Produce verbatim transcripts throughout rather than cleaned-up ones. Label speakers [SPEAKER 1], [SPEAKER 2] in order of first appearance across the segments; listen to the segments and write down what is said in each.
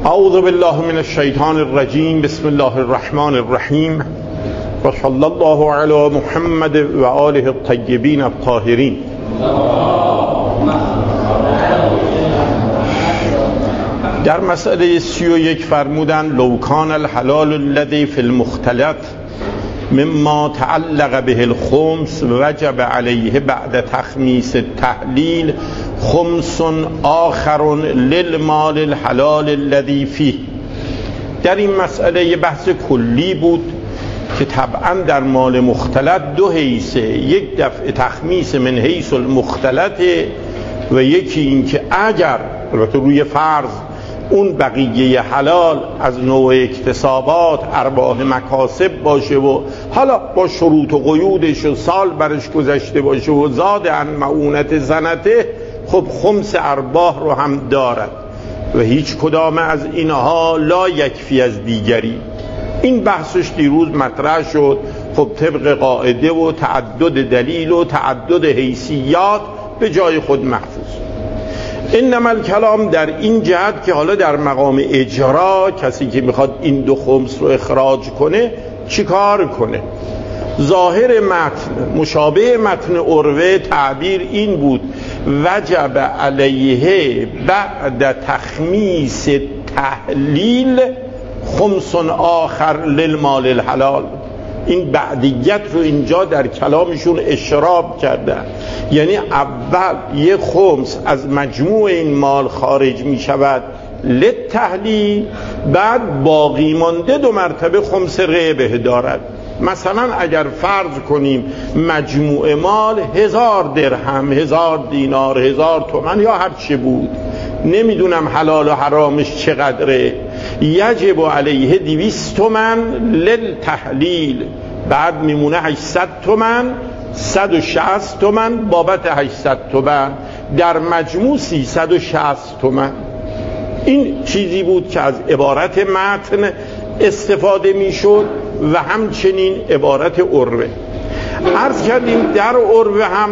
[SPEAKER 1] اعوذ بالله من الشیطان الرجیم. بسم الله الرحمن الرحیم و صلی الله علی محمد و آله الطیبین الطاهرین. در مسئله سی و یک فرمودن لو کان الحلال الذی فی المختلط مما تعلق به الخمس وجب علیه بعد تخمیس التحلیل خمس آخر للمال الحلال الذی فیه. در این مسئله یه بحث کلی بود که طبعا در مال مختلط دو حیثه، یک دفع تخمیس من حیث المختلط و یکی این که اگر البته روی فرض اون بقیه حلال از نوع اکتسابات ارباح مکاسب باشه و حالا با شروط و قیودش و سال برش گذشته باشه و زاد عن معونت زنته، خب خمس ارباح رو هم دارد و هیچ کدام از اینها لا یکفی از دیگری. این بحثش دیروز مطرح شد. خب طبق قاعده و تعدد دلیل و تعدد حیثیات به جای خود محفوظ. انما الکلام در این جهت که حالا در مقام اجرا کسی که میخواد این دو خمس رو اخراج کنه چیکار کنه؟ ظاهر متن مشابه متن عروه تعبیر این بود وجب علیه بعد تخمیس تحلیل خمس آخر للمال الحلال. این بعدیت رو اینجا در کلامشون اشراب کردن، یعنی اول یه خمس از مجموع این مال خارج می شود للتحلیل، بعد باقی مانده دو مرتبه خمس غیبه دارد. مثلا اگر فرض کنیم مجموع مال هزار درهم، هزار دینار، هزار تومن یا هر چه بود، نمیدونم حلال و حرامش چقدره، یجب علیه دویست تومن للتحلیل، بعد میمونه هشتصد تومن، صد و شصت تومن بابت هشتصد تومن، در مجموع سیصد و شصت تومن. این چیزی بود که از عبارت متن استفاده میشد و همچنین عبارت عروه. عرض کردیم در عروه هم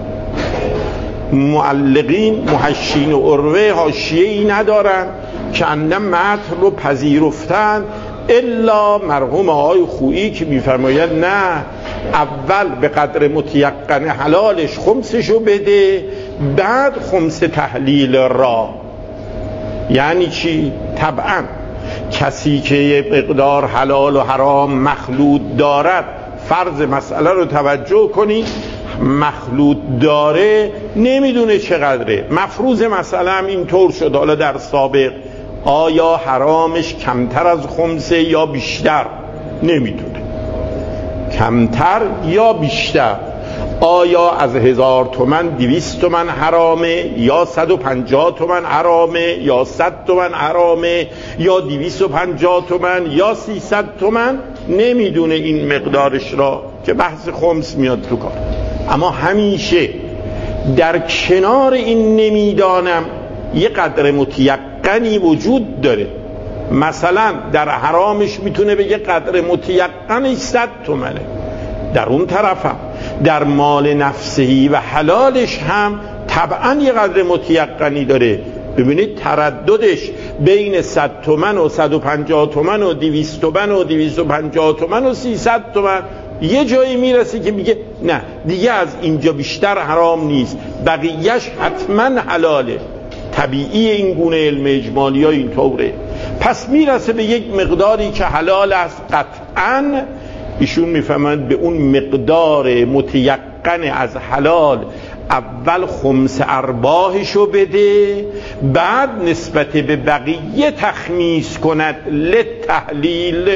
[SPEAKER 1] معلقین محشین و عروه حاشیه‌ای ندارن که اندم متن رو پذیرفتن، الا مرحوم آقای خویی که میفرماید نه، اول به قدر متیقن حلالش خمسشو بده، بعد خمس تحلیل را. یعنی چی؟ طبعا کسی که یه مقدار حلال و حرام مخلوط دارد، فرض مسئله رو توجه کنید، مخلوط داره نمیدونه چقدره. مفروض مسئله هم اینطور شد حالا در سابق، آیا حرامش کمتر از خمسه یا بیشتر؟ نمیدونه، کمتر یا بیشتر. آیا از هزار تومن دویست تومن حرامه یا صد و پنجاه تومن حرامه یا صد تومن حرامه یا دویست و پنجاه تومن یا سیصد تومن؟ نمیدونه این مقدارش را که بحث خمس میاد تو کار. اما همیشه در کنار این نمیدانم یه قدر متیقنی وجود داره. مثلا در حرامش میتونه بگه قدر متیقنش صد تومنه، در اون طرفم در مال نفسهی و حلالش هم طبعا یه قدر متیقنی داره. ببینید ترددش بین صد تومن و صد و پنجاه تومن و دویست تومن و دویست و پنجاه تومن و سیصد تومن، یه جایی میرسه که میگه نه دیگه از اینجا بیشتر حرام نیست، بقیهش حتما حلاله. طبیعی این گونه علم اجمالی ها این طوره. پس میرسه به یک مقداری که حلال است قطعاً، ایشون میفهمند به اون مقدار متیقن از حلال اول خمس ارباحشو بده، بعد نسبت به بقیه تخمیس کند للتحلیل.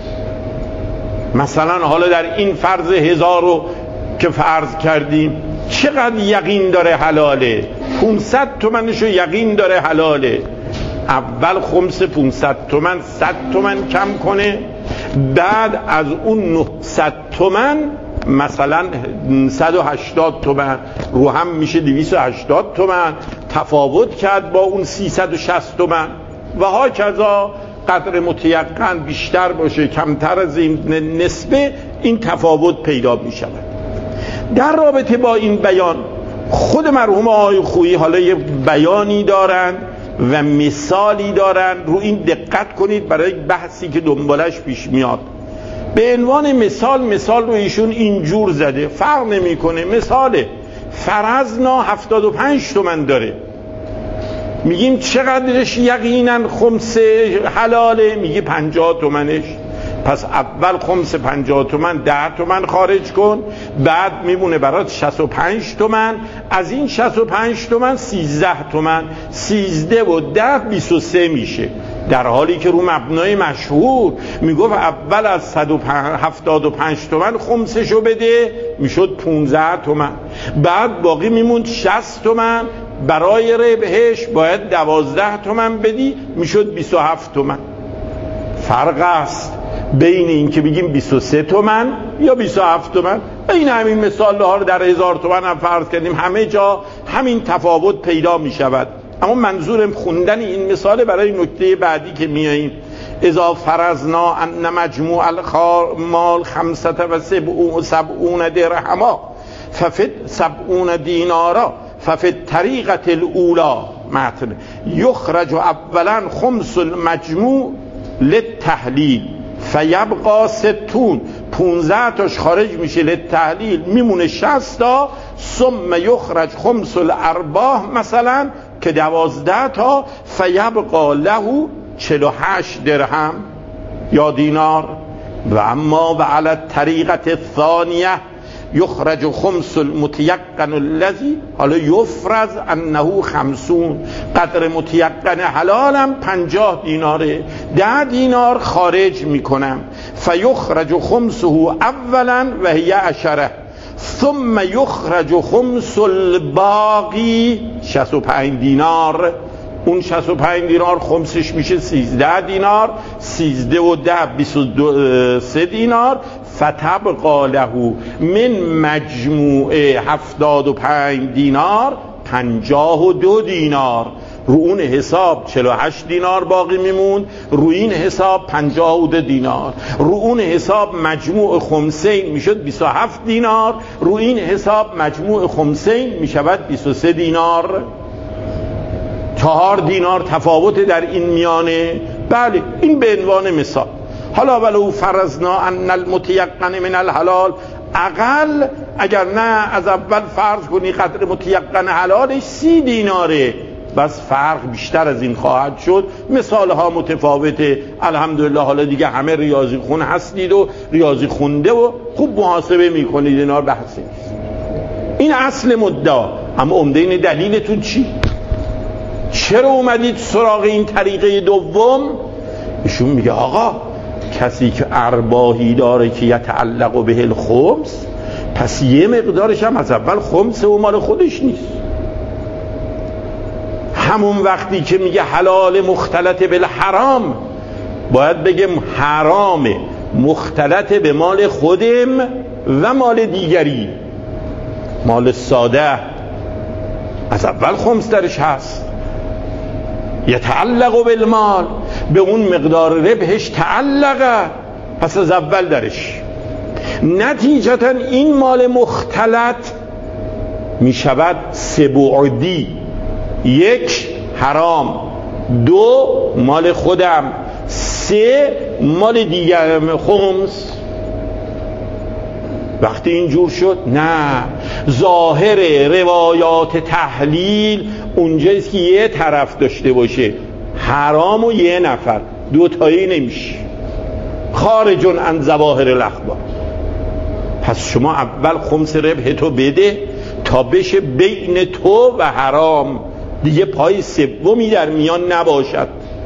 [SPEAKER 1] مثلا حالا در این فرض هزارو که فرض کردیم چقدر یقین داره حلاله؟ پانصد تومنشو یقین داره حلاله. اول خمس پانصد تومن صد تومن کم کنه، بعد از اون نهصد تومن مثلا صد و هشتاد تومن رو هم میشه دویست و هشتاد تومن تفاوت کرد با اون سیصد و شصت تومن و ها کذا. قدر متیقن بیشتر باشه کمتر از این نسبه، این تفاوت پیدا می شود. در رابطه با این بیان خود مرحوم آقای خویی حالا یه بیانی دارن و مثالی دارن. رو این دقت کنید برای بحثی که دنبالش پیش میاد. به عنوان مثال مثال رو ایشون اینجور زده، فرق نمیکنه. مثال فرضنا هفتاد و پنج تومن داره، میگیم چقدرش یقینا خمس حلاله؟ میگه پنجاه تومنش. پس اول خمس پنجاه تومن ده تومن خارج کن، بعد میمونه برات شصت و پنج تومن. از این شصت و پنج تومن سیزده تومن، سیزده و ده بیست و سه میشه. در حالی که رو مبنای مشهور میگفت اول از صد و هفتاد و پنج تومن خمسشو بده، میشد پانزده تومن. بعد باقی میموند شصت تومن، برای ربحش باید دوازده تومن بدی، میشد بیست و هفت تومن. فرق است بین این که بگیم بیست و سه تومن یا بیست و هفت تومن. بین همین مثال ها رو در هزار تومن هم فرض کردیم، همه جا همین تفاوت پیدا می شود. اما منظورم خوندن این مثال برای نکته بعدی که میاییم. اذا فرضنا ان مجموع المال خمسة و سبعون درهما ففد سبعون دینارا ففد طریقة الاولا متن یخرج اولا خمس المجموع للتحلیل فیبقا ستون، پونزده تاش خارج میشه للتحلیل، میمونه شصت تا. ثم یخرج خمس الارباح مثلا که دوازده تا، فیبقا له چهل و هشت درهم یا دینار. و اما و علی الطریقه الثانیه یخرج خمس المتیقن الذی حالا یفرض انه خمسون، قدر متیقن حلالم پنجاه دیناره، ده دینار خارج میکنم. فیخرج خمسه اولا و هی عشره ثم یخرج خمس الباقی شصت و پنج دینار. اون شصت و پنج دینار خمسش میشه سیزده دینار، سیزده و ده بیست و سه دینار. فتبقا له من مجموع هفتاد و پنج دینار پنجاه و دو دینار. رو اون حساب چهل و هشت دینار باقی میموند، رو این حساب پنجاه و دو دینار. رو اون حساب مجموع خمسین میشد بیست و هفت دینار، رو این حساب مجموع خمسین میشود بیست و سه دینار. چهار دینار تفاوت در این میانه. بله این به عنوان مثال. حالا ولو فرضنا ان المتیقن من الحلال اقل، اگر نه از اول فرض کنی قدر متیقن حلالش سی دیناره، بس فرق بیشتر از این خواهد شد. مثال ها متفاوته. الحمدلله حالا دیگه همه ریاضی خون هستید و ریاضی خونده و خوب محاسبه میکنید، اینا بحثی نیست. این اصل مدعا. اما عمده این دلیلتون چی؟ چرا اومدید سراغ این طریقه دوم؟ ایشون میگه آقا کسی که ارباحی داره که یتعلق به الخمس، پس یه مقدارش هم از اول خمس و مال خودش نیست. همون وقتی که میگه حلال مختلط بالحرام، باید بگم حرام مختلط به مال خودم و مال دیگری. مال ساده از اول خمس درش هست، یتعلق بالمال، به اون مقدار ربحش تعلقه، پس از اول درش. نتیجتا این مال مختلط می شود سه بعدی: یک حرام، دو مال خودم، سه مال دیگر خمس. وقتی اینجور شد نه، ظاهر روایات تحلیل اونجاییست که یه طرف داشته باشه، حرام و یه نفر، دوتایی نمیشه، خارجون عن ظواهر الاخبار. پس شما اول خمس ربح تو بده تا بشه بین تو و حرام، دیگه پای سومی در میان نباشد.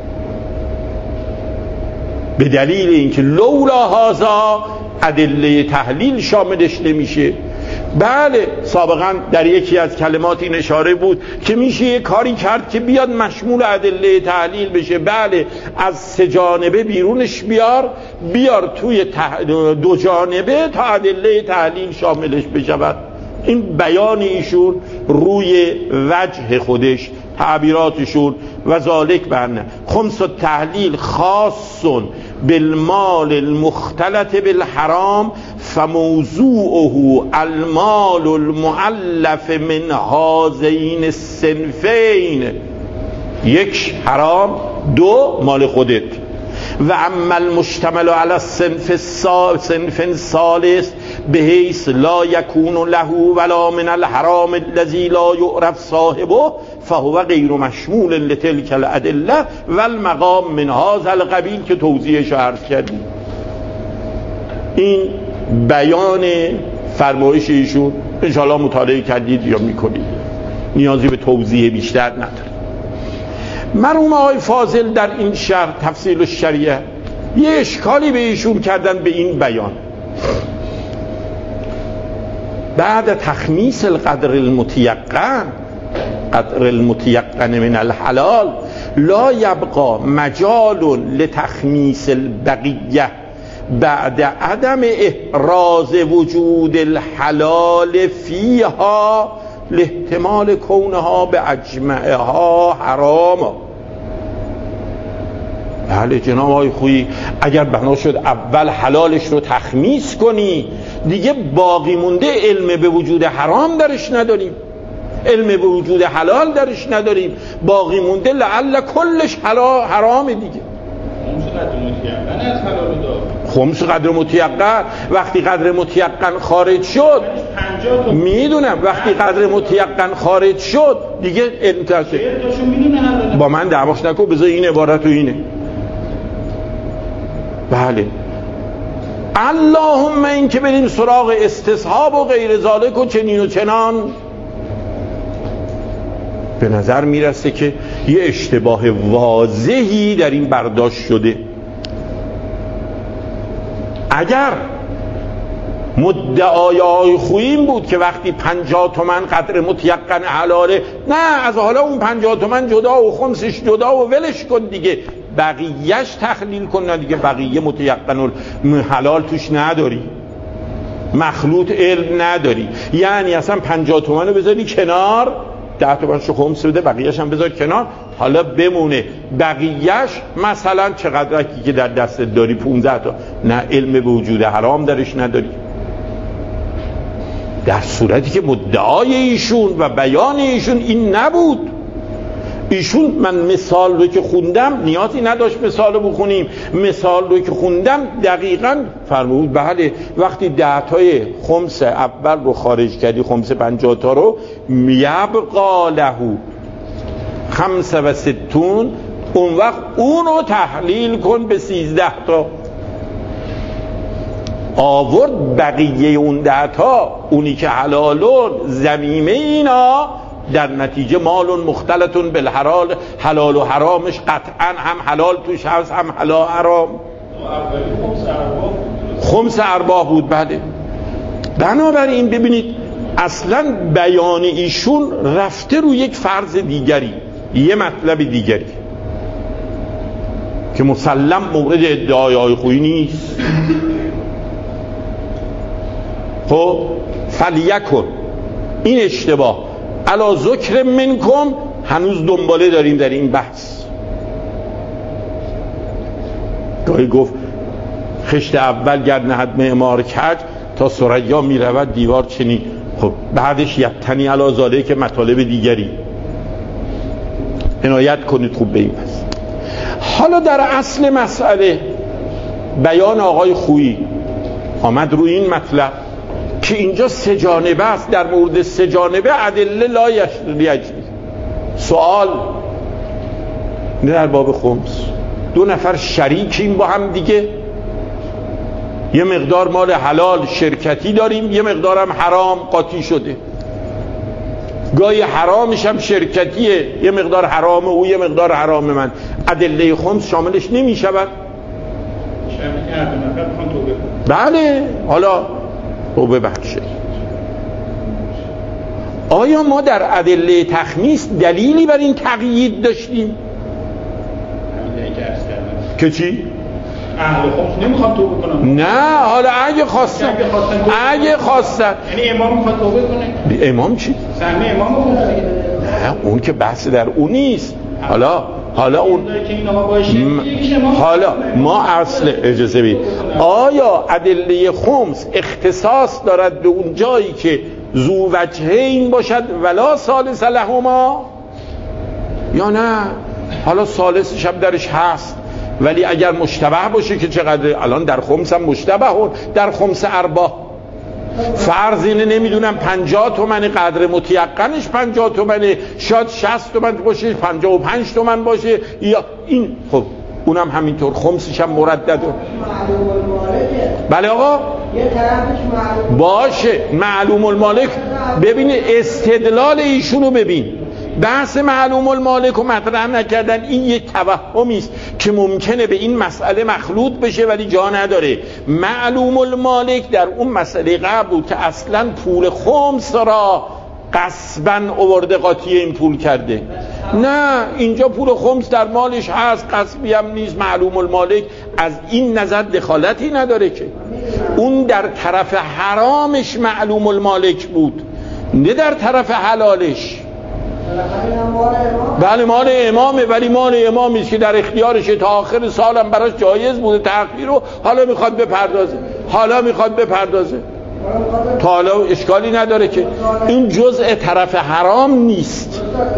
[SPEAKER 1] به دلیل اینکه لولا هذا ادله تحلیل شاملش نمیشه. بله سابقا در یکی از کلمات این اشاره بود که میشه یه کاری کرد که بیاد مشمول ادله تحلیل بشه. بله از سه جانبه بیرونش بیار، بیار توی تح... دو جانبه تا ادله تحلیل شاملش بشود. این بیان ایشون روی وجه خودش، تعبیراتشون و ذالک بنه خمس التحلیل خاص بالمال المختلط بالحرام فموضوعه المال المؤلف من هذین الصنفین. یک حرام، دو مال خودت. و اما المشتمل علی الصنف صنف ثالث بحیث لا یکون له ولا من الحرام الذی لا یعرف صاحبه فهو غیر مشمول لتلک الادله و المقام من هذا القبیل که توضیحش عرض کردیم. این بیان فرمایش ایشون انشاءالله مطالعه کردید یا میکنید، نیازی به توضیح بیشتر نداره. مرحوم آقای فاضل در این شرح تفصیل الشریعه یه اشکالی به ایشون کردن به این بیان. بعد تخمیس القدر المتیقن، قدر المتیقن من الحلال لا یبقى مجال لتخمیس البقیه بعد عدم احراز وجود الحلال فیها لاحتمال کونها به اجمعها حراما. بله جناب آقای خویی، اگر بنا شد اول حلالش رو تخمیس کنی دیگه باقی مونده علم به وجود حرام درش نداریم، علم به وجود حلال درش نداریم، باقی مونده لعل کلش حلال حرامه دیگه. خمس قدر متیقن وقتی قدر متیقن خارج شد، میدونم وقتی قدر متیقن خارج شد دیگه انتشه. با من دعواش نکن، بذار این عبارت و اینه. بله اللهم این که بریم سراغ استصحاب و غیر ذالک و چنین و چنان، به نظر میرسه که یه اشتباه واضحی در این برداشت شده. اگر مدعای آقای خویی بود که وقتی پنجاه تومن قدر متیقن حلاله، نه از حالا اون پنجاه تومن جدا و خمسش جدا و ولش کن دیگه، بقیهش تخلیل کن، نه دیگه بقیه متیقن و حلال توش نداری، مخلوط علم نداری، یعنی اصلا پنجاه تومن رو بذاری کنار، ده تومنشو خمس بده، بقیهش هم بذار کنار، حالا بمونه بقیهش مثلا چقدرکی که در دستت داری پونزده تا، نه علم به وجود حرام درش نداری. در صورتی که مدعای ایشون و بیان ایشون این نبود. ایشون، من مثال رو که خوندم نیازی نداشت مثال رو بخونیم، مثال رو که خوندم دقیقاً فرمود بله وقتی ده تای خمس اول رو خارج کردی، خمس پنجاه تا رو، یبقا له خمس و ستون، اون وقت اون رو تحلیل کن به سیزده تا. آورد بقیه اون ده تا، اونی که حلالون زمیمه اینا، در نتیجه مالون مختلطون بالحلال، حلال و حرامش قطعا هم حلال توش هست هم حلال حرام. خمس ارباح بود. بله بنابراین ببینید اصلا بیان ایشون رفته رو یک فرض دیگری، یه مطلب دیگری که مسلم مورد ادعای آقای خویی نیست. خب فلیکن، این اشتباه علا ذکر منکم، هنوز دنباله داریم در این بحث. گاهی گفت خشت اول گر نهد معمار کج تا ثریا می رود دیوار چنین. خب بعدش یبتنی علا ذالک که مطالب دیگری، عنایت کنید خوب به این بحث. حالا در اصل مسئله بیان آقای خویی آمد روی این مطلب که اینجا سه جانبه است، در مورد سه جانبه ادله لا یجری. سوال در باب خمس دو نفر شریکیم با هم دیگه، یه مقدار مال حلال شرکتی داریم، یه مقدارم حرام قاطی شده، گاهی حرامش هم شرکتیه، یه مقدار حرام او یه مقدار حرام من، ادله خمس شاملش نمی شود. بله حالا توبه بخشه. آیا ما در ادله تخمیس دلیلی بر این تقیید داشتیم؟ که چی؟
[SPEAKER 2] اهل خمس نمیخوام توبه کنم.
[SPEAKER 1] نه حالا اگه خواستن اگه خواستن
[SPEAKER 2] یعنی امام میخواد توبه کنه.
[SPEAKER 1] امام چی؟
[SPEAKER 2] سهمی امام رو دیگه.
[SPEAKER 1] نه اون که بحث در اون نیست. حالا حالا اون حالا ما اصل اجازه بید، آیا ادله خمس اختصاص دارد به اون جایی که ذو وجهین باشد ولا ثالث لهما، یا نه حالا ثالثش هم درش هست، ولی اگر مشتبه باشه که چقدر الان در خمس هم مشتبه هون، در خمس ارباح فرض اینه نمیدونم پنجاه تومن، قدر متیقنش پنجاه تومنه، شاید شصت تومن باشه، پنجاه و پنج تومن باشه، یا این خب اونم همینطور خمسش هم مردد. بله آقا باشه معلوم المالک. ببین استدلال ایشونو ببین، بحث معلوم المالک رو مطرح نکردن، این یک توهمی است که ممکنه به این مسئله مخلوط بشه ولی جا نداره. معلوم المالک در اون مسئله قبل بود که اصلا پول خمس را قصباً آورده قاطی این پول کرده. نه اینجا پول خمس در مالش هست، قصبی هم نیست. معلوم المالک از این نظر دخالتی نداره که اون در طرف حرامش معلوم المالک بود، نه در طرف حلالش. بله مال امامه، ولی مال امامی است که در اختیارشه، تا آخر سالم براش جایز بوده تأخیر رو، حالا میخواد بپردازه حالا میخواد بپردازه تا حالا اشکالی نداره که این جزء طرف حرام نیست.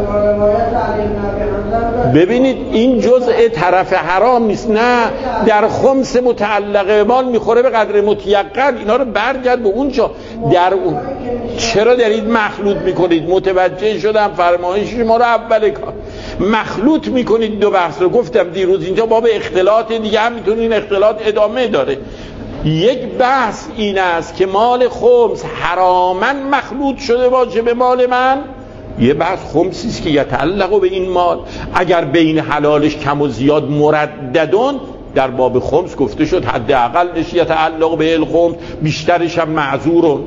[SPEAKER 1] ببینید این جزء طرف حرام نیست، نه در خمس متعلقه مال میخوره به قدر متیقن. اینا رو برگرد به اونجا. در اون چرا دارید مخلوط میکنید؟ متوجه شدم فرمایش شما رو اول کار مخلوط میکنید دو بحث رو. گفتم دیروز اینجا باب اختلاط دیگه هم میتونید، این اختلاط ادامه داره. یک بحث این است که مال خمس حراما مخلوط شده باشه به مال من، یه بحث خمسی است که یتعلق به این مال. اگر بین حلالش کم و زیاد مرددون در باب خمس گفته شد حد اقلش یتعلق به الخمس، بیشترش هم معذورون.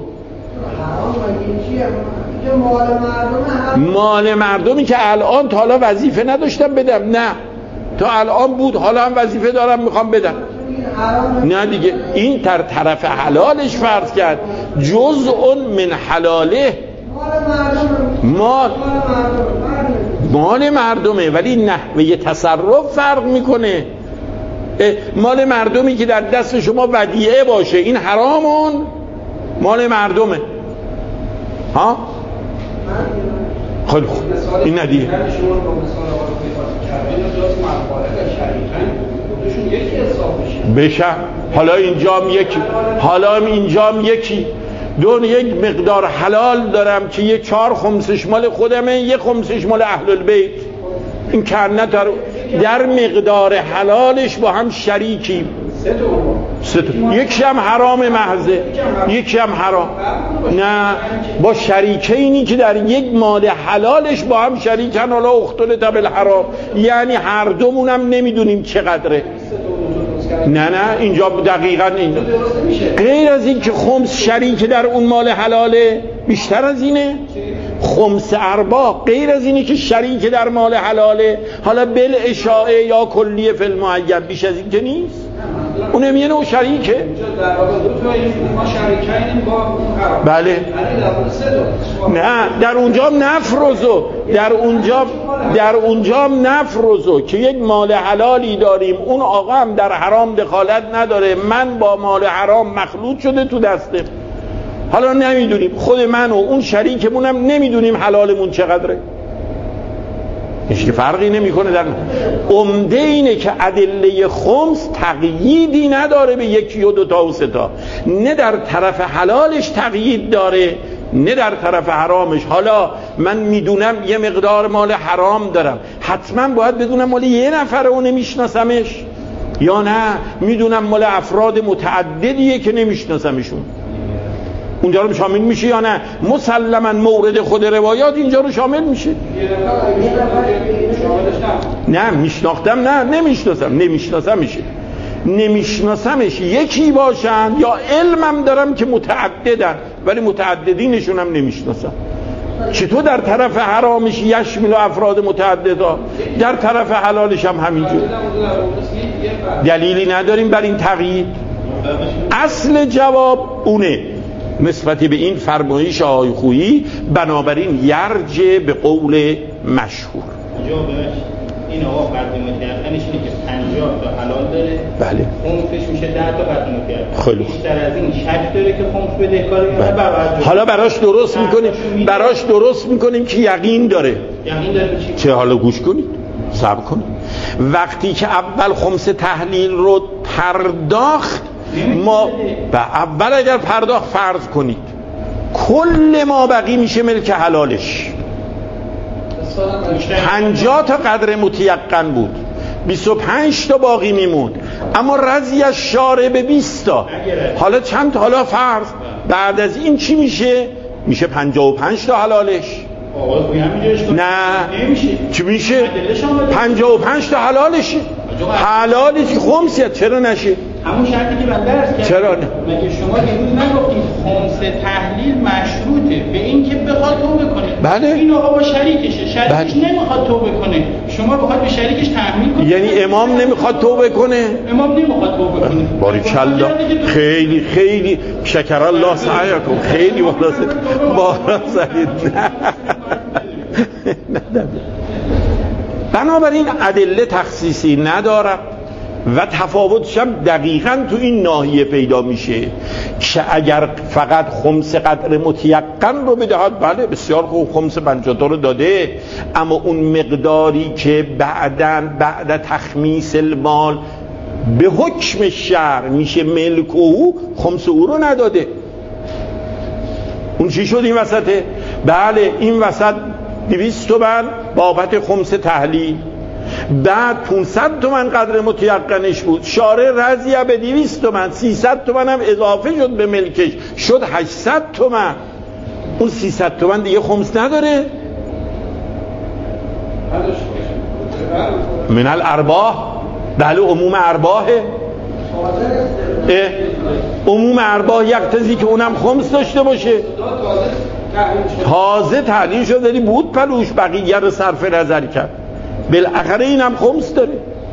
[SPEAKER 1] مال مردمی که الان تا حالا وظیفه نداشتم بدم، نه تا الان بود حالا هم وظیفه دارم میخوام بدم، نه دیگه این در طرف حلالش فرض کرد جزء من حلاله. مال مال مردمه ولی نحوه تصرف فرق میکنه. مال مردمی که در دست شما ودیعه باشه این حرامون مال مردمه. ها خیلی خوب این ندیه بشه. حالا اینجام یکی حالا اینجام یکی دون یک مقدار حلال دارم که یه چهار خمسش مال خودمه، یه خمسش مال اهل البیت. این کنه در, در مقدار حلالش با هم شریکیم. سه تا یکی هم حرام محضه، یکی هم حرام. نه با شریکینی که در یک مال حلالش با هم شریکن، حالا اختلط بالحرام، یعنی هر دومونم نمیدونیم چقدره. نه نه اینجا دقیقاً این غیر از این که خمس شریک در اون مال حلاله، بیشتر از اینه. خمس ارباح غیر از اینه که شریک در مال حلاله، حالا بل اشاعه یا کلیه فی المعین، بیش از این که نیست. اونم یه نوع شریکه. بله نه در اونجا نفرزو در اونجا در اونجا نفرزو که یک مال حلالی داریم، اون آقا هم در حرام دخالت نداره، من با مال حرام مخلوط شده تو دسته، حالا نمیدونیم خود من و اون شریکمونم نمیدونیم حلالمون چقدره. هیچ فرقی نمیکنه. در عمده اینه که ادله خمس تقییدی نداره به یکی و دو تا و سه تا، نه در طرف حلالش تقیید داره نه در طرف حرامش. حالا من میدونم یه مقدار مال حرام دارم، حتما باید بدونم مال یه نفره و نمیشناسمش، یا نه میدونم مال افراد متعددیه که نمیشناسمشون، اونجا رو شامل میشه یا نه؟ مسلما مورد خود روایات اینجا رو شامل میشه. نه میشناختم، نه نمیشناسم، نمیشناسم میشه نمیشناسمش یکی باشن، یا علمم دارم که متعددن ولی متعددینشون هم نمیشناسم. چطور در طرف حرامش یشمل افراد متعددا، در طرف حلالش هم همینجور؟ دلیلی نداریم بر این تقیید. اصل جواب اونه نسبت به این فرمایش آقای خویی، بنابراین یرجع به قول مشهور.
[SPEAKER 3] این آقا قدر متیقنش اینه که پنجاه تا حلال داره،
[SPEAKER 1] بله
[SPEAKER 3] خمسش میشه ده تا قدر متیقن.
[SPEAKER 1] خیلی
[SPEAKER 3] بیشتر از این شک داره که خمس بدهکاره یا نه.
[SPEAKER 1] حالا براش درست میکنیم براش درست میکنیم که یقین داره.
[SPEAKER 3] یقین داره چی؟
[SPEAKER 1] چه حالا گوش کنید صبر کن. وقتی که اول خمس تحلیل رو پرداخت، ما و اول اگر پرداخت فرض کنید کل ما بقی میشه ملک حلالش. پنجاه تا قدر متیقن بود، بیست و پنج تا باقی میموند، اما رضی شارع به بیست تا. حالا چند تا؟ حالا فرض بعد از این چی میشه؟ میشه پنجاه و پنج تا حلالش. نه چی میشه؟ پنجاه و پنج تا حلالشه. حلالش خمسیت چرا نشه؟
[SPEAKER 3] همون شرطی که من درس کردم.
[SPEAKER 1] چرا نه؟
[SPEAKER 3] مگه شما دیروز نگفتید خمس تحلیل مشروطه به این که بخواد توبه کنه؟
[SPEAKER 1] بله.
[SPEAKER 3] این آقا با شریکشه، شریکش
[SPEAKER 1] بله.
[SPEAKER 3] نمیخواد توبه کنه، شما بخواد به شریکش تحمیل کنه.
[SPEAKER 1] یعنی امام نمیخواد توبه کنه؟
[SPEAKER 3] امام نمیخواد توبه کنه.
[SPEAKER 1] باریکالله، خیلی خیلی شکر الله سعیکم، خیلی بالا زدید، بالا زدید. نه بنابراین ادله تخصیصی ندارد و تفاوتش هم دقیقاً تو این ناحیه پیدا میشه که اگر فقط خمس قدر متیقن رو بدهد، بله بسیار خوب خمس پنجاه تا رو داده، اما اون مقداری که بعداً بعد تخمیس المال به حکم شرع میشه ملک او، خمس او رو نداده. اون چی شد این وسطه؟ بله این وسط دویست تومن بابت خمس تحلیل، بعد پانصد تومن قدر متیقنش بود، شارع رضیه به دویست تومن، سیصد تومن هم اضافه شد به ملکش، شد هشتصد تومن. اون سیصد تومن دیگه خمس نداره. من الارباح، بله عموم ارباحه. عموم ارباح یقتضی که اونم خمس داشته باشه. تازه تحلیل شد ولی بود پلوش، بقیه رو صرف نظر کرد، بالاخره اینم خمس داره.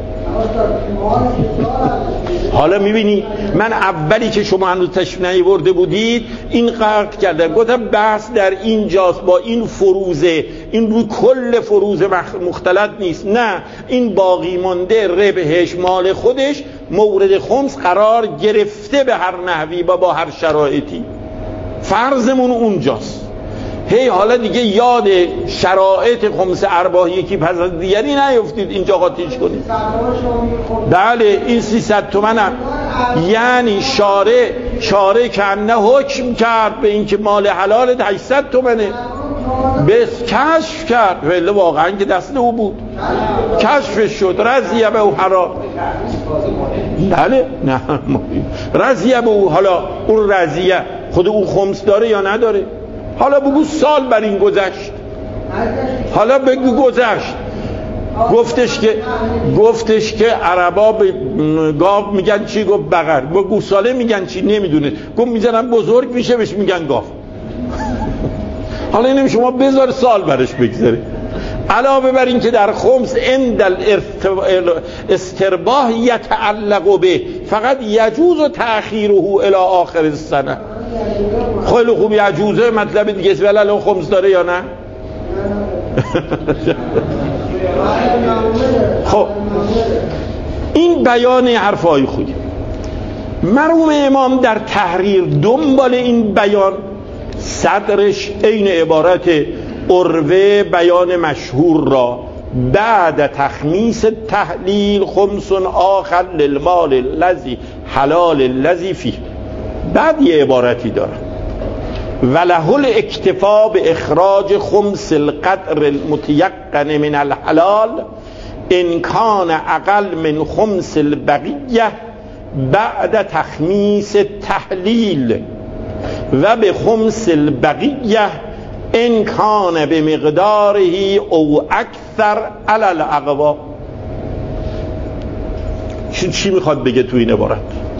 [SPEAKER 1] حالا میبینی من اولی که شما هنوز تشریف نیاورده بودید این قرد کردم، گفتم بحث در اینجاست، با این فروزه، این روی کل فروز مختلط نیست، نه این باقی مانده ربحش مال خودش مورد خمس قرار گرفته به هر نحوی و با هر شرایطی، فرضمون اونجاست. هی حالا دیگه یاد شرایط خمس ارباح یکی پس از دیگری نیفتید اینجا قاطیش کنید. بله این سیصد تومن هم یعنی شارع شارع که نه حکم کرد به اینکه مال حلال هشتصد تومنه، بس کشف کرد، ولی واقعا که دست او بود، کشف شد رضیه به او حرام. بله نه رضیه به او. حالا اون رضیه خود او خمس داره یا نداره؟ حالا بگو سال بر این گذشت، حالا بگو گذشت، گفتش که گفتش که عربا به گاو میگن چی؟ گفت بقر. با گوساله میگن چی؟ نمیدونه. گفت میزنن بزرگ میشه بهش میگن گاو. حالا اینم شما بذار سال برش بگذاره. علاوه بر این که در خمس عند الاسترباح یتعلق به، فقط یجوز و تأخیره الی آخر السنه. خیلی خوب یجوزه مطلب دیگه است، ولی الان خمس داره یا نه؟ خب این بیان حرفای خودی. مرحوم امام در تحریر دنبال این بیان صدرش عین عبارت عروه بیان مشهور را بعد تخمیس تحلیل خمس آخر للمال الذی حلال الذی فیه، بعد یه عبارتی داره وله الاکتفا به اخراج خمس القدر المتیقن من الحلال ان کان اقل من خمس البقیه بعد تخمیس تحلیل و به خمس البقیه ان کان به مقداره او اکثر علی الاقوا. چی میخواد بگه تو این عبارت؟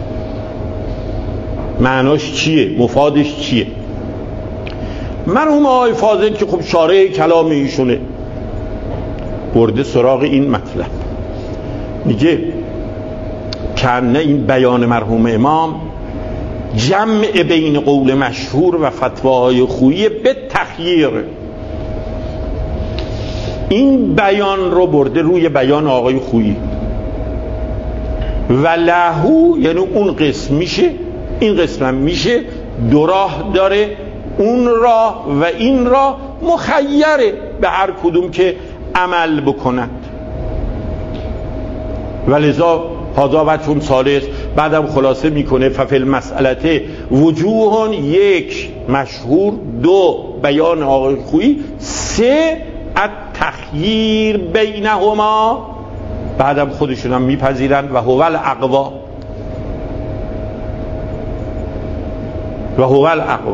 [SPEAKER 1] معناش چیه؟ مفادش چیه؟ مرحوم آقای فاضل که خب شارح کلام ایشونه برده سراغ این مطلب، میگه کنه این بیان مرحوم امام جمع بین قول مشهور و فتواهای خویی به تخییر. این بیان رو برده روی بیان آقای خویی و لهو یعنی اون قسم میشه، این قسم میشه دو راه داره، اون راه و این راه مخیره به هر کدوم که عمل بکنند. ولذا هذا وجه ثالث. بعدم خلاصه میکنه ففی المسئله وجوه، یک مشهور، دو بیان آقای خویی، سه التخییر بینهما، بعدم خودشون هم میپذیرن و هو الاقوا و هو الاقوا.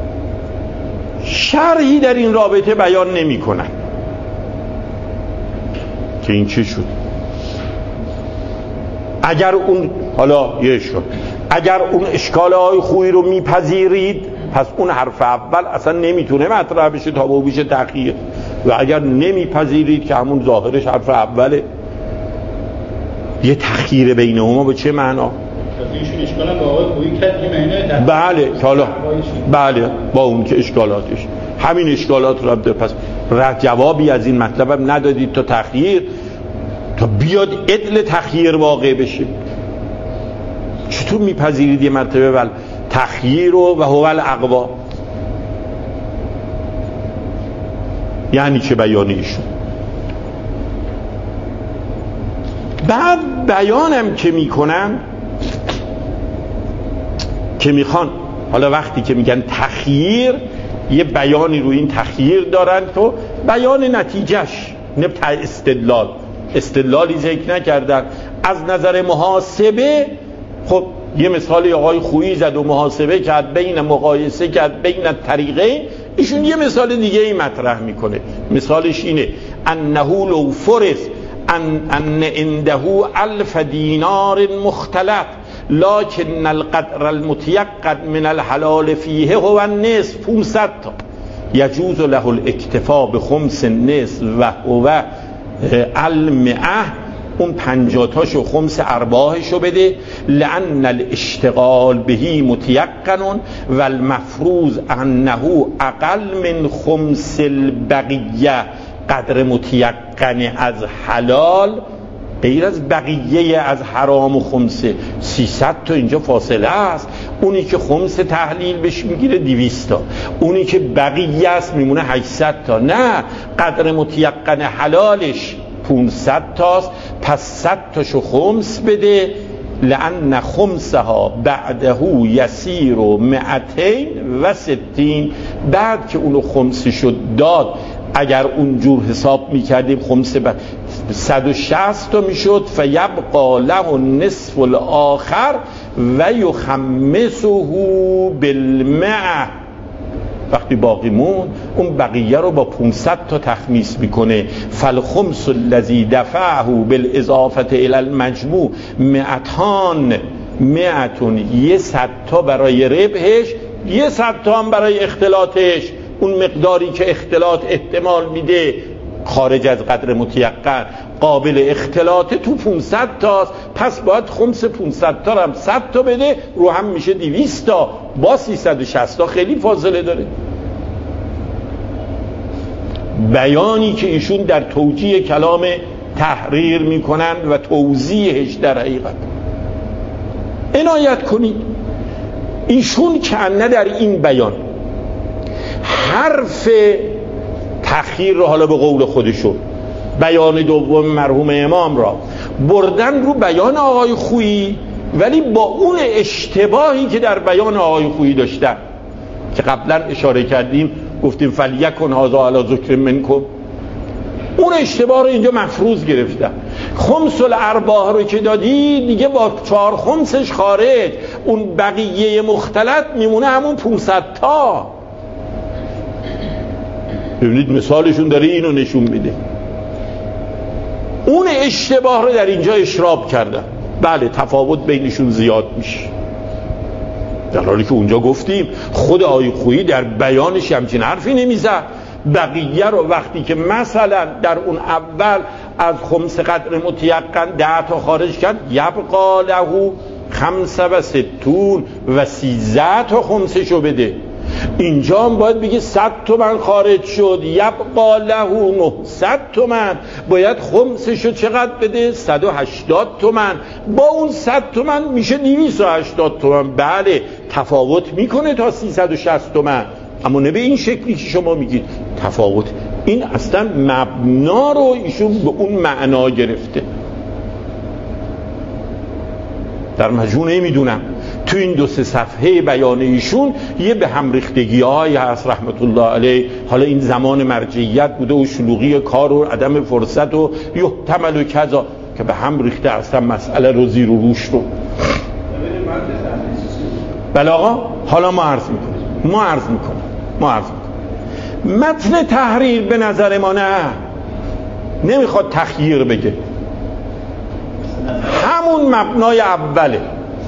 [SPEAKER 1] شرحی در این رابطه بیان نمی کنن که این چی شد. اگر اون حالا یه اشکال اگر اون اشکال های خویی رو میپذیرید، پس اون حرف اول اصلا نمیتونه مطرح بشه تا به بشه تخییر، و اگر نمیپذیرید که همون ظاهرش حرف اوله، یه تخییر بینهما به چه معنا؟
[SPEAKER 3] ایشون اشکال هم با آقای خویی کرد یه معنی
[SPEAKER 1] بله حالا بله با اون که اشکالاتش همین اشکالات رو بده. پس جوابی از این مطلب هم ندادید تا تخییر، تا بیاد عدل تخییر واقع بشه. چطور میپذیرید یه مرتبه ول تخییر رو و هو الاقوا؟ یعنی چه بیانی ایشون؟ بعد بیانم که میکنن که میخوان حالا وقتی که میگن تخییر، یه بیانی رو این تخییر دارن تو بیان نتیجهش، نه استدلال استدلالی ذکر نکردن. از نظر محاسبه خب یه مثالی آقای خویی زد و محاسبه کرد، بین مقایسه کرد بین طریقه. ایشون یه مثال دیگه ای مطرح میکنه. مثالش اینه انه لو فرض ان ان عنده الف دینار مختلط لكن القدر المتيقن من الحلال فيه هو النصف، پانصد تا يجوز له الاکتفاء بخمس النصف و هو المئة، اون پنجاتاشو خمس ارباحشو بده، لأن الاشتغال بهی متیقن و المفروض انه اقل من خمس البقیه، قدر متیقن از حلال غیر از بقیه از حرام و خمسه. سیصد تا اینجا فاصله است. اونی که خمس تحلیل بهش میگیره دویست تا، اونی که بقیه است میمونه هشتصد تا. نه، قدر متیقن حلالش پانصد تاست، پس صد تاشو خمس بده، لأن خمسها بعده یسیر و مئتین و ستین. بعد که اونو خمسشو داد، اگر اونجور حساب میکردیم خمس بعد صد و شصت تا میشد، فیبقا له نصف الاخر و یخمسه بالمئة. وقتی باقی مون، اون بقیه رو با پانصد تا تخمیس میکنه. فالخمس الذی دفعه بالاضافه الی المجموع مئتان مئتون، یه صد تا برای ربحش، یه صد تا هم برای اختلاطش. اون مقداری که اختلاط احتمال میده خارج از قدر متیقن قابل اختلاطه تو پانصد تاست، پس باید خمس پانصد تا هم صد تا بده، رو هم میشه دویست تا، با سیصد و شصت تا خیلی فاصله داره. بیانی که ایشون در توجیه کلام تحریر میکنن و توضیحش در حقیقت عنایت کنید. ایشون که نه در این بیان حرف تخییر رو، حالا به قول خودشون بیان دوم مرحوم امام را بردن رو بیان آقای خویی، ولی با اون اشتباهی که در بیان آقای خویی داشتن که قبلا اشاره کردیم، گفتیم فلیکن هذا علی ذکر منکم، اون اشتباه رو اینجا مفروض گرفتن. خمس الارباح رو که دادی دیگه با چهار خمسش خارج، اون بقیه مختلط میمونه همون پانصد تا. ببینید مثالشون داره اینو نشون میده. اون اشتباه رو در اینجا اشراب کردن. بله تفاوت بینشون زیاد میشه، در حالی که اونجا گفتیم خود آقای خویی در بیانش همچین حرفی نمیزد. بقیه رو وقتی که مثلا در اون اول از خمس قدر متیقن ده تا خارج کرد، یبقا له خمسه و ستون و سیزده تا خمسشو بده. اینجا هم باید بگه صد تومن خارج شد، یبقا له نهصد تومن، باید خمسشو چقدر بده؟ صد و هشتاد تومن. با اون صد تومن میشه دویست و هشتاد تومن. بله تفاوت میکنه تا سیصد و شصت تومن، اما نه به این شکلی که شما میگید تفاوت. این اصلا مبنا رو ایشون به اون معنا گرفته. در مجموع نمیدونم تو این دو سه صفحه بیان ایشون یه به هم ریختگی هایی هست رحمت الله علیه. حالا این زمان مرجعیت بوده و شلوغی کار و عدم فرصت و یحتمل و کذا که به هم ریخته اصلا مسئله رو زیر و روش رو. بله آقا، حالا ما عرض میکنیم ما عرض میکنیم ما عرض میکنیم متن تحریر به نظر ما نه نمیخواد تخییر بگه، همون مبنای اوله.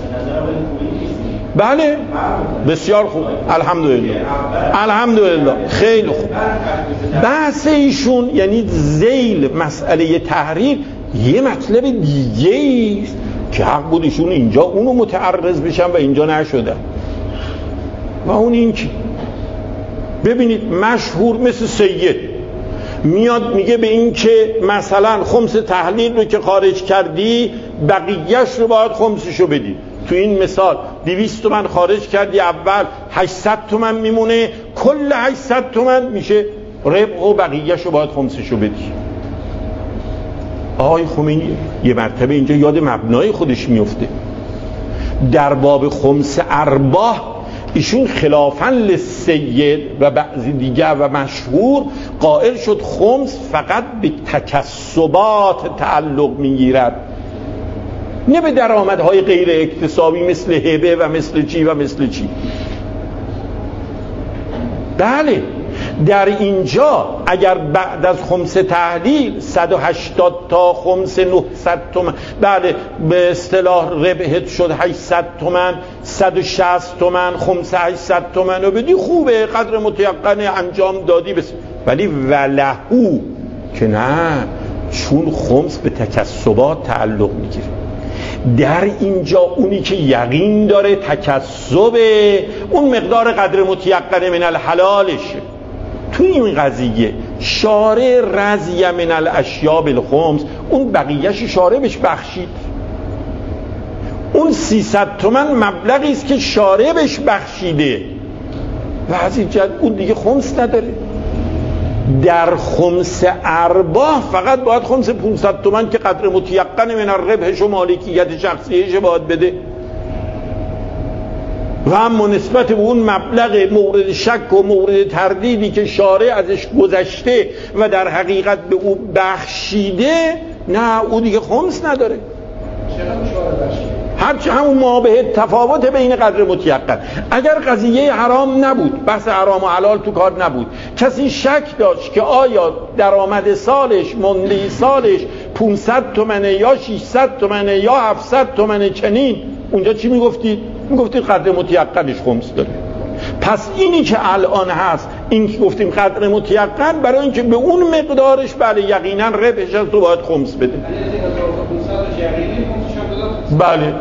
[SPEAKER 1] بله بسیار خوب، الحمدلله الحمدلله، خیلی خوب. بحث ایشون یعنی ذیل مسئله تحریر یه مطلب دیگه است که حق بود ایشون اینجا اونو متعرض بشن و اینجا نشدن. و اون این که ببینید مشهور مثل سید میاد میگه به این که مثلا خمس تحلیل رو که خارج کردی بقیهش رو باید خمسشو بدی. تو این مثال دویست تومن خارج کردی اول هشتصد تومن میمونه، کل هشتصد تومن میشه ربع و بقیهش رو باید خمسشو بدی. آقای خمینی یه مرتبه اینجا یاد مبنای خودش میفته. در باب خمس ارباح ایشون خلافاً للسید و بعضی دیگر و مشهور قائل شد خمس فقط به تکسبات تعلق میگیرد، نه به درآمدهای غیر اکتسابی مثل هبه و مثل چی و مثل چی. بله در اینجا اگر بعد از خمس تحلیل صد و هشتاد تا خمس نهصد تومن، بله به اصطلاح ربحت شد هشتصد تومن، صد و شصت تومن، خمس هشتصد تومن رو بدی خوبه، قدر متیقن انجام دادی بس. ولی ولهو که نه، چون خمس به تکسبات تعلق میگیره. در اینجا اونی که یقین داره تکسبه، اون مقدار قدر متیقن من الحلالشه. تو این قضیه شارع رضی من الاشیاء بالخمس، اون بقیهش شارع بهش بخشید. اون سیصد تومن مبلغی است که شارع بهش بخشیده و از این جد اون دیگه خمس نداره. در خمس ارباح فقط باید خمس پانصد تومن که قدر متیقن من الربحش و مالکیت شخصیش باید بده. و اما نسبت به اون مبلغ مورد شک و مورد تردیدی که شارع ازش گذشته و در حقیقت به او بخشیده، نه او دیگه خمس نداره. هرچه همون مابه تفاوت بین قدر متیقن. اگر قضیه حرام نبود، بحث حرام و حلال تو کار نبود، کسی شک داشت که آیا درآمد سالش مانده سالش پانصد تومنه یا ششصد تومنه یا هفتصد تومنه چنین، اونجا چی میگفتید؟ میگفتید قدر متیقنش خمس داره. پس اینی که الان هست، این که گفتیم قدر متیقن، برای اینکه به اون مقدارش بله یقینا ربحش از تو باید خمس بده. بله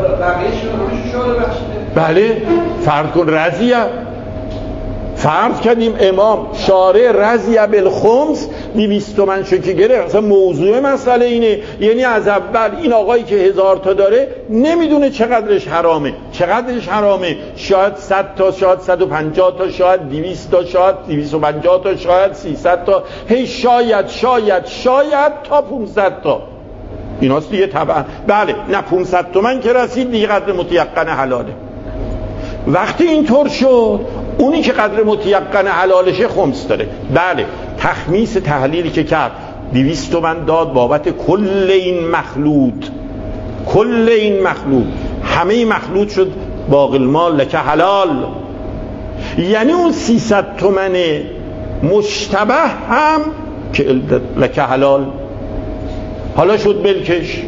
[SPEAKER 1] بله فرض کن رضیه، فرض کردیم امام شارع رضیه بالخمس دویست تومن شو که گرفت. اصلا موضوع مسئله اینه، یعنی از اول این آقایی که هزار تا داره نمیدونه چقدرش حرامه، چقدرش حرامه، شاید صد تا، شاید صد و پنجاه تا، شاید دویست تا، شاید دویست و پنجاه تا، شاید سیصد تا، هی شاید شاید شاید تا پانصد تا. ایناست دیگه طبعا. بله نه پانصد تومن که رسید دیگه قدر متیقن حلاله. وقتی اینطور شد اونی که قدر متیقن حلالشه خمس داره. بله تخمیس تحلیلی که کرد دویست تومن داد بابت کل این مخلوط، کل این مخلوط همه مخلوط شد باقی المال لک حلال. یعنی اون سیصد تومن مشتبه هم که لک حلال حالا شد ملکش،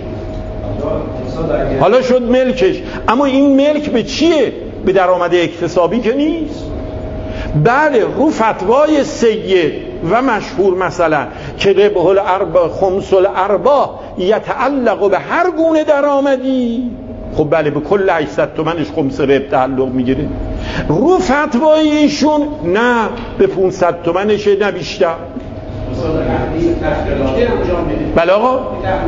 [SPEAKER 1] حالا شد ملکش. اما این ملک به چیه؟ به درآمد اکتسابی که نیست. بله رو فتوای سید و مشهور مثلا که ربح الارباح خمس الارباح یتعلق به هر گونه درآمدی، خب بله به کل هشتصد تومنش خمس ربح تعلق میگیره. رو فتوای ایشون نه به پانصد تومنشه نه بیشتر. بله آقا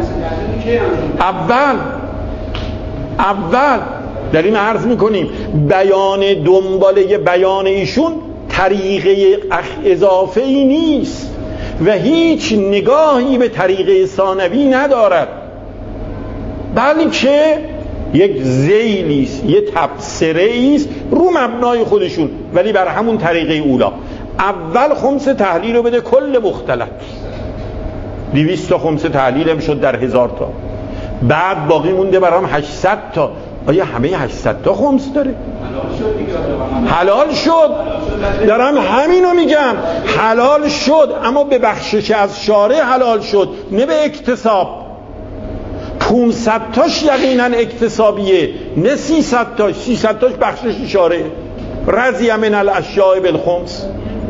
[SPEAKER 1] اول اول در این عرض میکنیم بیان دنباله بیان ایشون طریقه اضافه ای نیست و هیچ نگاهی به طریقه ثانوی ندارد، بلکه یک ذیلیست، یه تبصره‌ایست رو مبنای خودشون، ولی بر همون طریقه اولا. اول خمس تحلیل رو بده کل مختلط، دویست تا خمس تحلیل هم شد در هزار تا، بعد باقی مونده برام هشتصد تا. آیا همه هشتصد تا خمس داره؟ حلال شد. دارم همینو میگم، حلال شد، اما به بخشش از شارع حلال شد، نه به اکتساب. پونصد تاش یقینا اکتسابیه، نه سیصد تاش. سیصد تاش بخشش شارع. رضی من الاشیاء بالخمس.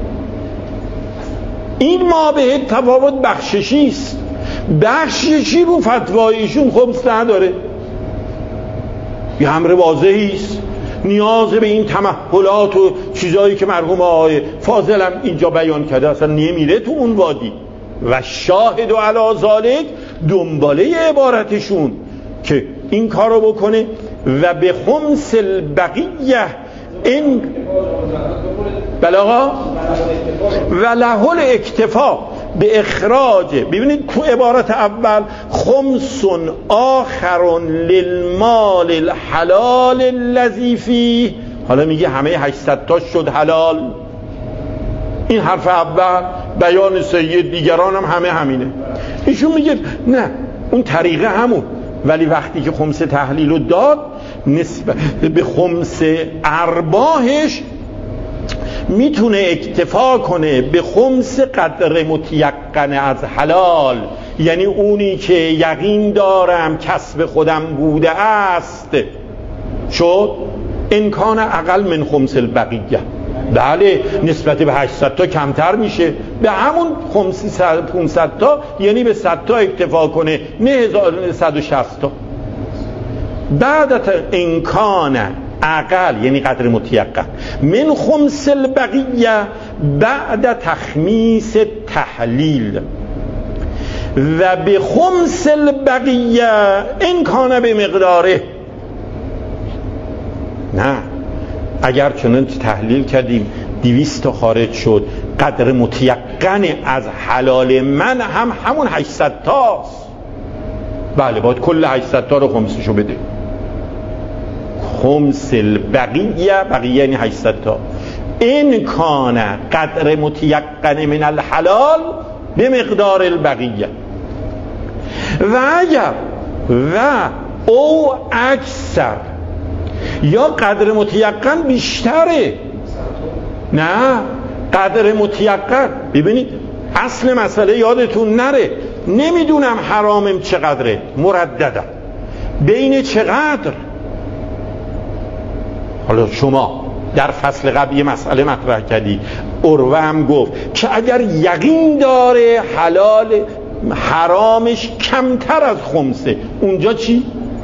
[SPEAKER 1] این ما به تفاوت بخششی است. بخششی رو فتوایشون خمس نداره. یه امر واضحی است. نیاز به این تمهلات و چیزایی که مرحوم آقای فاضل هم اینجا بیان کرده اصلا نمیره تو اون وادی. و شاهد و علی ذالک دنباله عبارتشون که این کارو بکنه. و به خمس البقیه این بلاغا و لهل اکتفا به اخراج. ببینید تو عبارت اول خمس آخر للمال الحلال الذی فیه، حالا میگه همه هشتصد تا شد حلال. این حرف اول بیان سید، دیگران هم همه همینه. ایشون میگه نه اون طریقه همون، ولی وقتی که خمس تحلیل رو داد نسبت به خمس ارباحش میتونه اکتفا کنه به خمس قدر متیقن از حلال، یعنی اونی که یقین دارم کسب خودم بوده است شد امکان اقل من خمس البقیه. بله نسبت به هشتصد تا کمتر میشه، به همون خمس پانصد تا، یعنی به صد تا اکتفا کنه، نه صد و شصت تا. بعد امکان اقل یعنی قدر متیقن من خمس البقیه بعد تخمیس تحلیل و به خمس البقیه امکان به مقداره. نه اگر چنان تحلیل کردیم دویست تا خارج شد، قدر متیقن از حلال من هم همون هشتصد تاست. بله باید کل هشتصد تا رو خمسشو بده. خمس البقیه، بقیه یعنی هشتصد تا. این کان قدر متیقن من الحلال به مقدار البقیه. و اگر و او اکثر یا قدر متیقن بیشتره، نه قدر متیقن. ببینید اصل مسئله یادتون نره، نمیدونم حرامم چقدره، مرددم بین چقدر. حالا شما در فصل قبل یه مسئله مطرح کردی، عروه هم گفت که اگر یقین داره حلال حرامش کمتر از خمسه، اونجا چی؟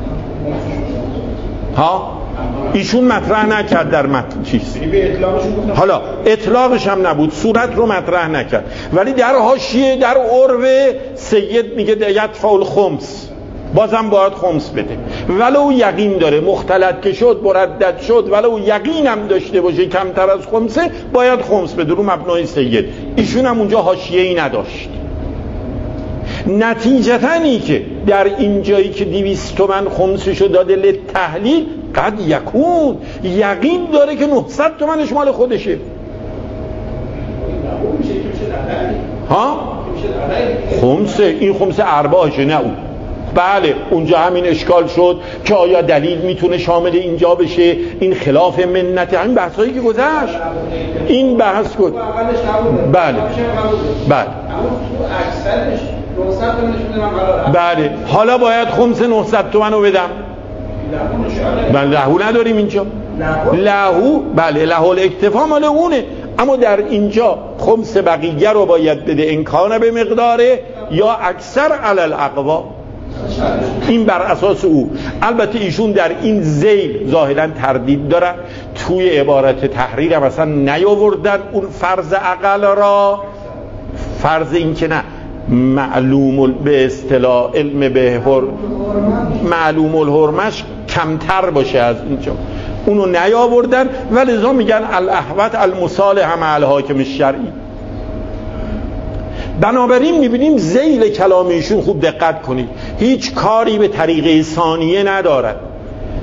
[SPEAKER 1] ها؟ ایشون مطرح نکرد در متن چیز، حالا اطلاقش هم نبود، صورت رو مطرح نکرد، ولی در حاشیه در عروه سید میگه یدفع الخمس، بازم باید خمس بده ولو یقین داره. مختلط که شد مردد شد، ولو یقین هم داشته باشه کمتر از خمسه باید خمس بده رو مبنای سید. ایشون هم اونجا حاشیه‌ای نداشت. نتیجتنی که در این جایی که دویست تومن خمسشو داده للتحلیل، قد یکون یقین داره که نهصد تومنش مال خودشه. ها؟ خمسه، این خمسه ارباحشه نه اون. بله اونجا همین اشکال شد که آیا دلیل میتونه شامل اینجا بشه، این خلاف منت، همین بحثایی که گذشت این بحث کن. بله بله بله حالا باید خمس نهصد تومن رو بدم. بله لهو نداریم اینجا، لهو بله لهو الاکتفا مال اونه، اما در اینجا خمس بقیه رو باید بده امکان به مقداره یا اکثر علی الاقوا. این بر اساس او. البته ایشون در این ذیل ظاهرا تردید دارن، توی عبارت تحریر هم اصلا نیاوردن اون فرض عقل را. فرض این که نه معلوم به اصطلاح علم به هر معلوم الحرمش کمتر باشه از اینجا، اونو نیاوردن و لذا میگن الاحوط المصالح مع الحاکم الشرعی. بنابراین میبینیم ذیل کلامیشون خوب دقت کنید، هیچ کاری به طریقه ثانیه ندارد.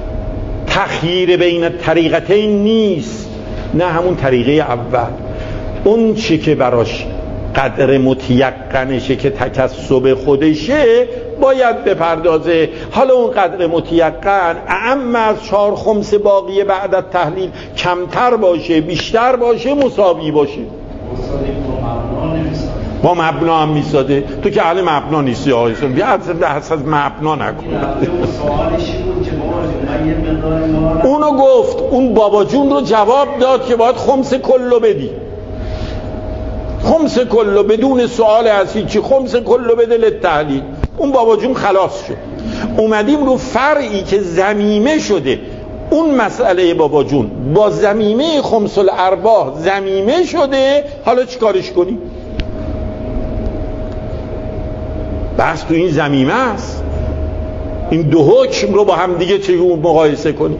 [SPEAKER 1] تخییر بین طریقتین نیست، نه همون طریقه اول. اون چی که براش قدر متیقنشه که تکسب خودشه باید بپردازه. حالا اون قدر متیقن اعم از چهار خمس باقی بعد از تحلیل کمتر باشه بیشتر باشه مساوی باشه. با مبنا هم میساده. تو که اهل مبنا نیستی آقای سن، بیا حس از مبنا نکن. اونو گفت، اون بابا جون رو جواب داد که باید خمس کلو بدی، خمس کلو بدون سوال از هیچی، خمس کلو بده للتحلیل. اون بابا جون خلاص شد. اومدیم رو فرعی که ضمیمه شده. اون مسئله بابا جون با ضمیمه خمس الارباح ضمیمه شده، حالا چی کارش کنی؟ بس تو این ضمیمه است. این دو حکم رو با هم دیگه چگونه مقایسه کنی؟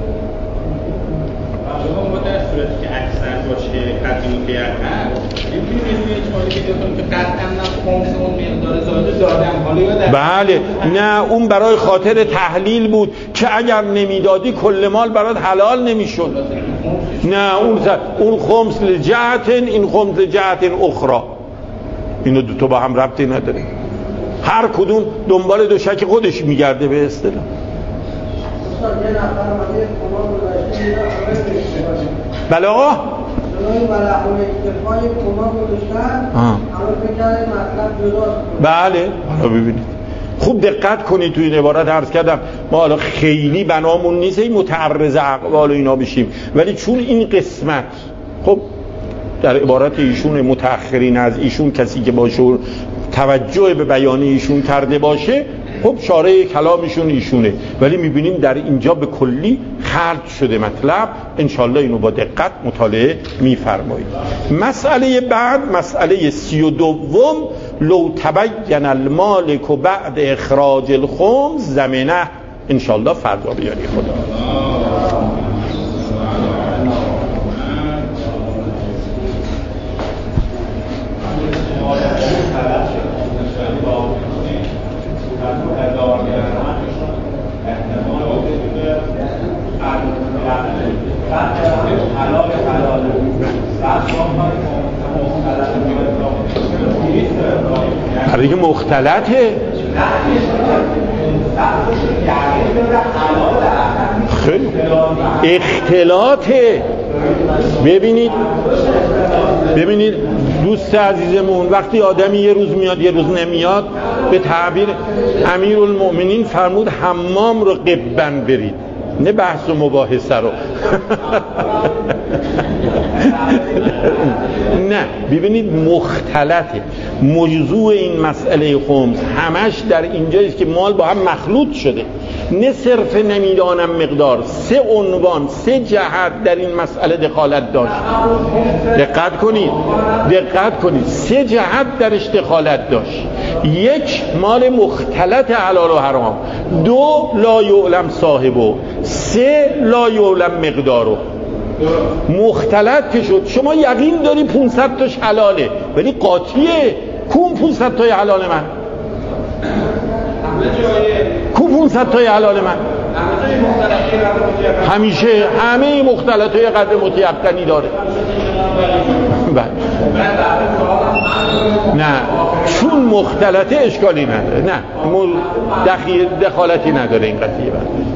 [SPEAKER 3] ما در صورتی که اکثر باشه قدیم که نمیتونیم یه اجمالی که بکنیم که قطعا نه خمس اون مقدار زاده دادم. حالا یا در
[SPEAKER 1] بله نه، اون برای خاطر تحلیل بود که اگر نمیدادی کل مال برات حلال نمیشد. نه اون اون خمس لجهتن، این خمس لجهتن اخرى. اینو دو تا با هم ربطی نداره. هر کدوم دنبال دوشک خودش میگرده به اصطلاح. بله آقا بله ببینید خوب دقت کنید تو این عبارت. عرض کردم ما حالا خیلی بنامون نیست این متعرض اقوال و اینا بشیم، ولی چون این قسمت خب در عبارت ایشون متأخرین از ایشون کسی که باشه توجه به بیان ایشون کرده باشه، خب شارح کلامشون ایشونه، ولی میبینیم در اینجا به کلی خرج شده مطلب. انشالله اینو با دقت مطالعه میفرمایید. مسئله بعد، مسئله سی و دوم، لو تبین المالک بعد اخراج الخمس زمینه. انشالله فردا بیاری خدا. برای که مختلطه خیلی اختلاطه. ببینید ببینید دوست عزیزمون، وقتی آدمی یه روز میاد یه روز نمیاد، به تعبیر امیرالمؤمنین فرمود حمام رو قبن برید، نه بحث و مباحثه رو. نه ببینید مختلطه. موضوع این مسئله خمس همش در اینجاییست که مال با هم مخلوط شده، نه صرف نمیدانم مقدار. سه عنوان سه جهت در این مسئله دخالت داشت. دقت کنید دقت کنید سه جهت درش دخالت داشت. یک، مال مختلط حلال و حرام. دو، لا یعلم صاحبه. سه، لا یعلم مقداره. مختلط که شد، شما یقین داری پانصد تاش حلاله ولی قاطیه. کون پانصد تای حلال من؟ کو پانصد تای حلال من؟ همیشه همه مختلطای قدر متیقنی داره. نه چون مختلطه اشکالی نداره، نه دخالتی نداره این قضیه.